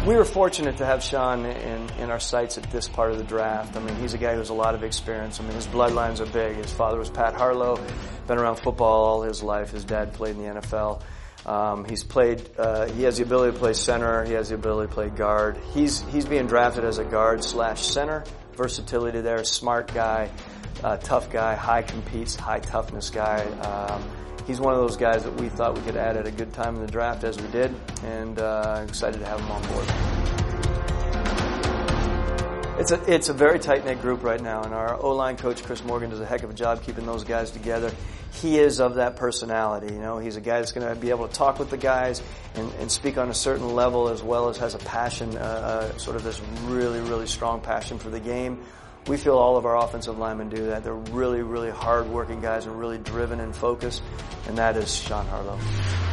We were fortunate to have Sean in our sights at this part of the draft. I mean, he's a guy who has a lot of experience. I mean, his bloodlines are big. His father was Pat Harlow, been around football all his life. His dad played in the NFL. He has the ability to play center. He has the ability to play guard. He's being drafted as a guard/center. Versatility there, smart guy, tough guy, high competes, high toughness guy. He's one of those guys that we thought we could add at a good time in the draft, as we did, and excited to have him on board. It's a very tight-knit group right now, and our O-line coach, Chris Morgan, does a heck of a job keeping those guys together. He is of that personality, you know. He's a guy that's going to be able to talk with the guys and speak on a certain level, as well as has a passion, sort of this really, really strong passion for the game. We feel all of our offensive linemen do that. They're really, really hard-working guys and really driven and focused, and that is Sean Harlow.